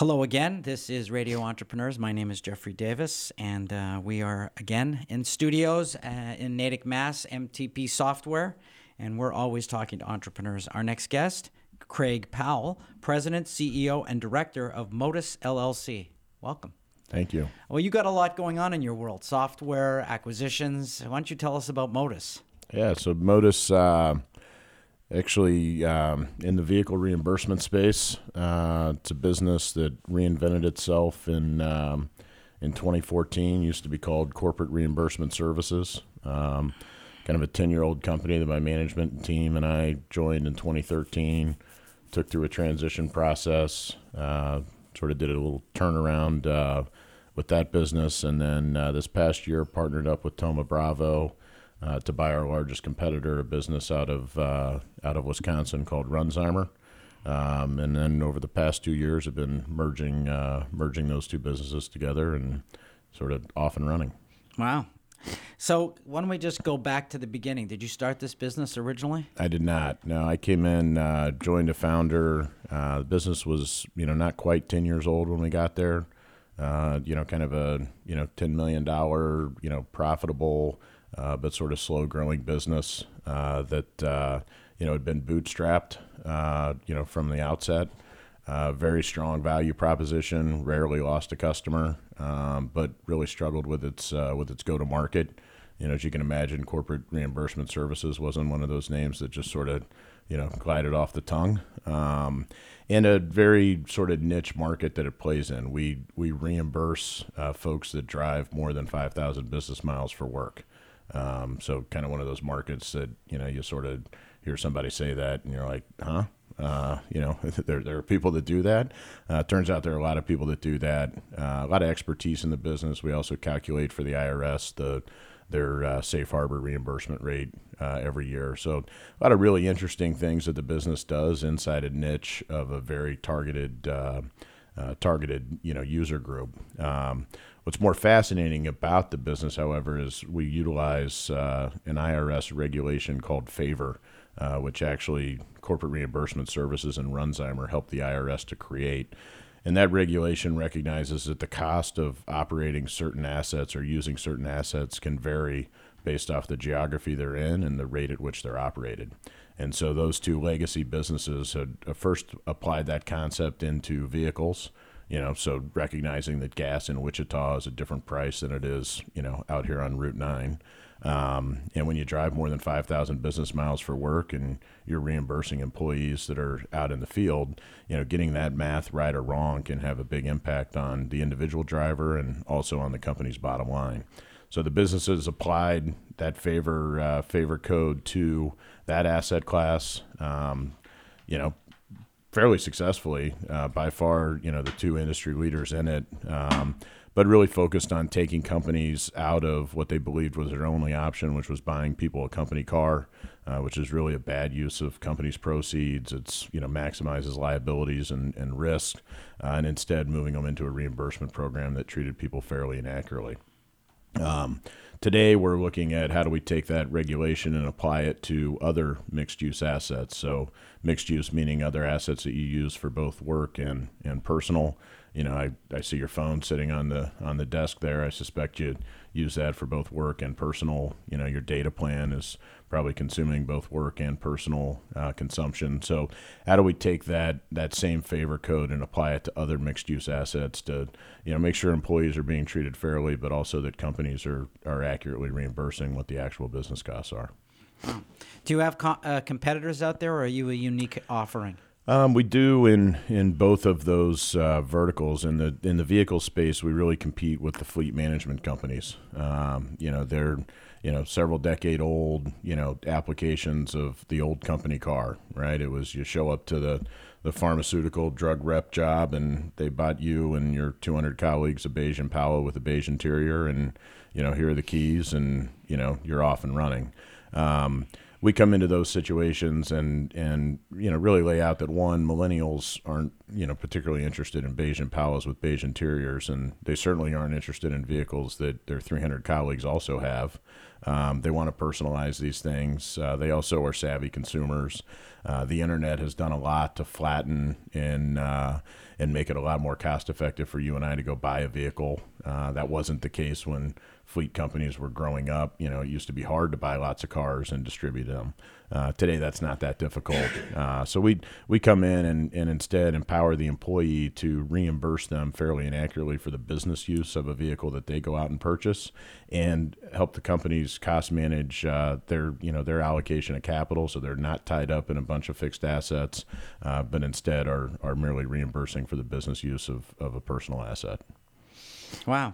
Hello again. This is Radio Entrepreneurs. My name is Jeffrey Davis, and we are again in studios in Natick, Mass, MTP Software, and we're always talking to entrepreneurs. Our next guest, Craig Powell, President, CEO, and Director of Modus LLC. Welcome. Thank you. Well, you got a lot going on in your world, software, acquisitions. Why don't you tell us about Modus? Yeah, so Modus actually in the vehicle reimbursement space. It's a business that reinvented itself in 2014. Used to be called Corporate Reimbursement Services. Kind of a 10-year-old company that my management team and I joined in 2013. Took through a transition process. Sort of did a little turnaround with that business, and then this past year partnered up with Thoma Bravo to buy our largest competitor, a business out of Wisconsin called Runzheimer. And then over the past 2 years, have been merging those two businesses together and sort of off and running. Wow. So why don't we just go back to the beginning? Did you start this business originally? I did not. No, I came in, joined a founder. The business was, not quite 10 years old when we got there. Kind of a, $10 million, profitable, but sort of slow growing business that had been bootstrapped, from the outset. Very strong value proposition, rarely lost a customer, but really struggled with its go-to-market. As you can imagine, Corporate Reimbursement Services wasn't one of those names that just sort of, glided off the tongue. And a very sort of niche market that it plays in. We reimburse folks that drive more than 5,000 business miles for work. So kind of one of those markets that, you sort of hear somebody say that and you're like, huh? There are people that do that. Turns out there are a lot of people that do that. A lot of expertise in the business. We also calculate for the IRS their safe harbor reimbursement rate every year. So a lot of really interesting things that the business does inside a niche of a very targeted user group. What's more fascinating about the business, however, is we utilize an IRS regulation called FAVOR, which actually Corporate Reimbursement Services and Runzheimer helped the IRS to create. And that regulation recognizes that the cost of operating certain assets or using certain assets can vary based off the geography they're in and the rate at which they're operated. And so those two legacy businesses had first applied that concept into vehicles, so recognizing that gas in Wichita is a different price than it is, out here on Route 9. And when you drive more than 5,000 business miles for work and you're reimbursing employees that are out in the field, getting that math right or wrong can have a big impact on the individual driver and also on the company's bottom line. So the businesses applied that favor code to that asset class, fairly successfully, by far, the two industry leaders in it, but really focused on taking companies out of what they believed was their only option, which was buying people a company car, which is really a bad use of companies' proceeds. It's, maximizes liabilities and risk, and instead moving them into a reimbursement program that treated people fairly and accurately. Today, we're looking at how do we take that regulation and apply it to other mixed-use assets. So mixed use meaning other assets that you use for both work and personal. I see your phone sitting on the desk there. I suspect you use that for both work and personal. Your data plan is probably consuming both work and personal consumption. So how do we take that same favor code and apply it to other mixed-use assets to make sure employees are being treated fairly, but also that companies are accurately reimbursing what the actual business costs are. Do you have competitors out there, or are you a unique offering? We do in both of those verticals. In the vehicle space, we really compete with the fleet management companies. They're several decade old applications of the old company car. Right? It was you show up to the pharmaceutical drug rep job, and they bought you and your 200 colleagues a beige Impala with a beige interior, and here are the keys, and you're off and running. We come into those situations and really lay out that, one, millennials aren't particularly interested in beige Impalas with beige interiors, and they certainly aren't interested in vehicles that their 300 colleagues also have. They want to personalize these things. They also are savvy consumers. The internet has done a lot to flatten and make it a lot more cost effective for you and I to go buy a vehicle. That wasn't the case when fleet companies were growing up. It used to be hard to buy lots of cars and distribute them. Today, that's not that difficult. So we come in and instead empower the employee to reimburse them fairly and accurately for the business use of a vehicle that they go out and purchase, and help the companies cost manage their allocation of capital, so they're not tied up in a bunch of fixed assets, but instead are merely reimbursing for the business use of a personal asset. Wow.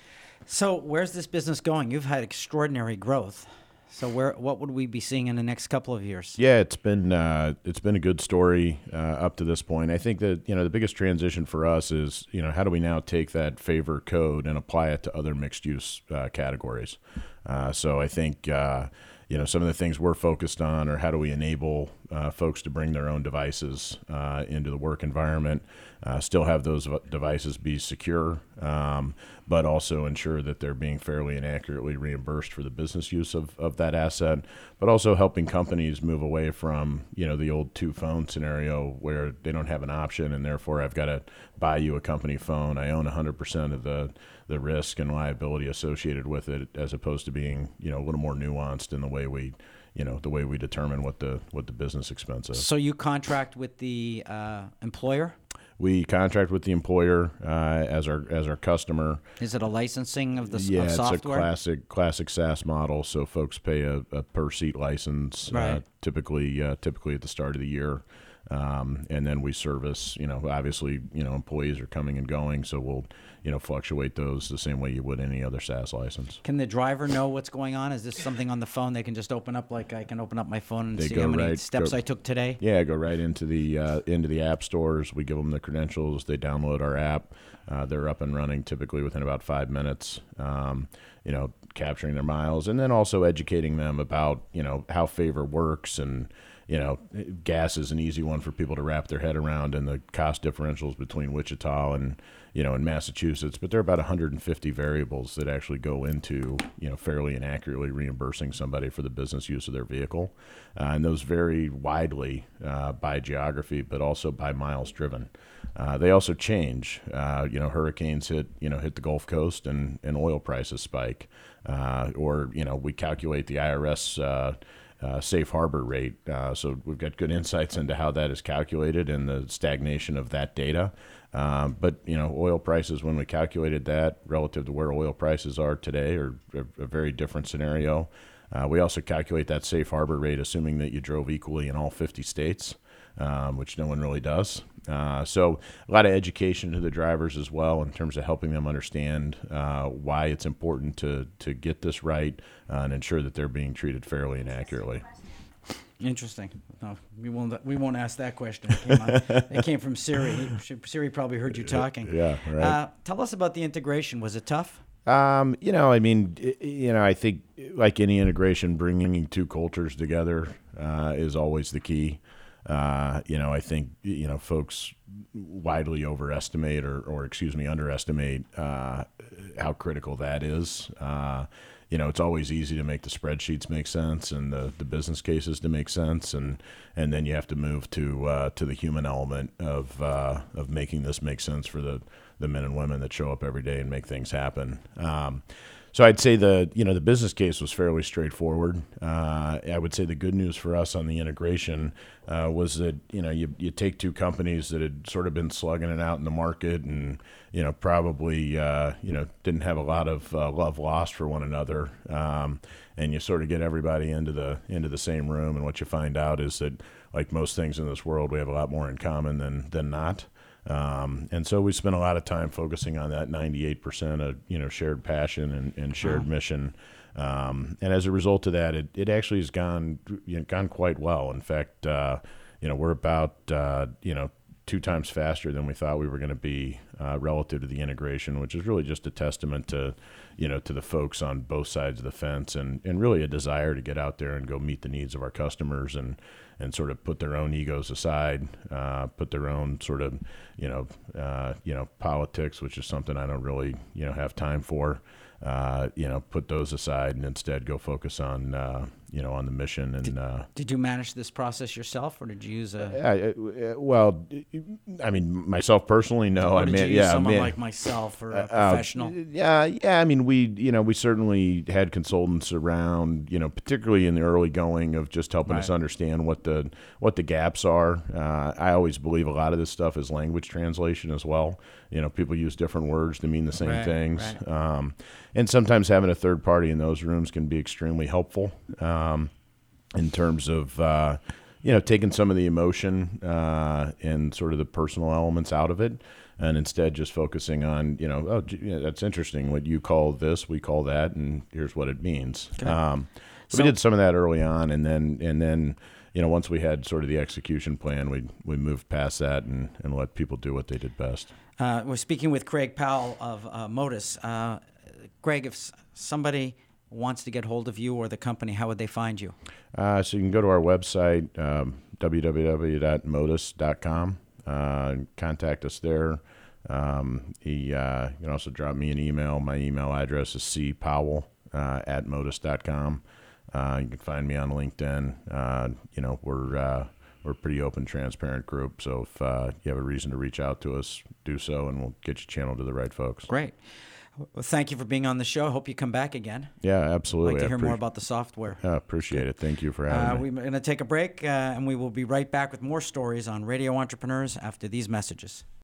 So where's this business going? You've had extraordinary growth. So what would we be seeing in the next couple of years? Yeah, it's been a good story up to this point. I think that the biggest transition for us is how do we now take that favor code and apply it to other mixed use categories. So I think some of the things we're focused on are how do we enable folks to bring their own devices into the work environment, still have those devices be secure, but also ensure that they're being fairly and accurately reimbursed for the business use of that asset, but also helping companies move away from, the old two-phone scenario where they don't have an option and therefore I've got to buy you a company phone. I own 100% of the risk and liability associated with it, as opposed to being, a little more nuanced in the way we determine what the business expense is. So you contract with the employer? We contract with the employer as our customer. Is it a licensing of the software? Yeah, it's a classic SaaS model. So folks pay a per seat license, right. Typically at the start of the year. And then we service, obviously, employees are coming and going, so we'll, fluctuate those the same way you would any other SaaS license. Can the driver know what's going on? Is this something on the phone they can just open up, like I can open up my phone and see how many steps I took today? Yeah, go right into the app stores. We give them the credentials. They download our app. They're up and running typically within about 5 minutes. Capturing their miles, and then also educating them about, how favor works. And gas is an easy one for people to wrap their head around, and the cost differentials between Wichita and in Massachusetts. But there are about 150 variables that actually go into fairly and accurately reimbursing somebody for the business use of their vehicle, and those vary widely by geography, but also by miles driven. They also change. Hurricanes hit the Gulf Coast, and oil prices spike, or we calculate the IRS. Safe harbor rate. So we've got good insights into how that is calculated and the stagnation of that data. But oil prices, when we calculated that relative to where oil prices are today, are a very different scenario. We also calculate that safe harbor rate assuming that you drove equally in all 50 states, which no one really does. So a lot of education to the drivers as well in terms of helping them understand why it's important to get this right and ensure that they're being treated fairly and accurately. Interesting. No, we won't ask that question. It came from Siri. Siri probably heard you talking. Yeah, right. Tell us about the integration. Was it tough? I think like any integration, bringing two cultures together is always the key. I think, folks widely overestimate or underestimate how critical that is. It's always easy to make the spreadsheets make sense and the business cases to make sense, and then you have to move to the human element of making this make sense for the men and women that show up every day and make things happen. So I'd say the business case was fairly straightforward. I would say the good news for us on the integration was that you take two companies that had sort of been slugging it out in the market and probably didn't have a lot of love lost for one another, and you sort of get everybody into the same room, and what you find out is that, like most things in this world, we have a lot more in common than not. And so we spent a lot of time focusing on that 98% of shared passion and shared mission, and as a result of that, it actually has gone quite well. In fact, we're about 2 times faster than we thought we were going to be relative to the integration, which is really just a testament to the folks on both sides of the fence, and really a desire to get out there and go meet the needs of our customers and and sort of put their own egos aside, put their own sort of, politics, which is something I don't really, have time for. Put those aside and instead go focus on, on the mission. And did you manage this process yourself, or did you use well, I mean, myself personally, no. Or did you use someone like myself or a professional? Yeah. I mean, we certainly had consultants around, particularly in the early going of just helping us understand what the gaps are. I always believe a lot of this stuff is language translation as well. People use different words to mean the same things. Right. And sometimes having a third party in those rooms can be extremely helpful in terms of, taking some of the emotion and sort of the personal elements out of it, and instead just focusing on, that's interesting. What you call this, we call that, and here's what it means. Okay. So we did some of that early on, and then once we had sort of the execution plan, we moved past that and let people do what they did best. We're speaking with Craig Powell of Modus. Craig, if somebody wants to get hold of you or the company, how would they find you? So you can go to our website, www.modus.com, contact us there. You can also drop me an email. My email address is cpowell@modus.com. You can find me on LinkedIn. We're a pretty open, transparent group. So if you have a reason to reach out to us, do so, and we'll get you channeled to the right folks. Great. Well, thank you for being on the show. I hope you come back again. Yeah, absolutely. I'd like to hear more about the software. I appreciate it. Thank you for having me. We're going to take a break, and we will be right back with more stories on Radio Entrepreneurs after these messages.